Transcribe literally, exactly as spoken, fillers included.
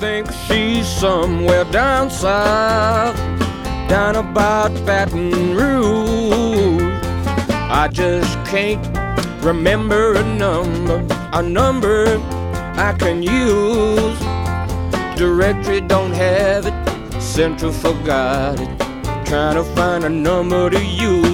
think she's somewhere down south, down about Baton Rouge. I just can't remember a number, a number I can use. Directory don't have it, Central forgot it, trying to find a number to use.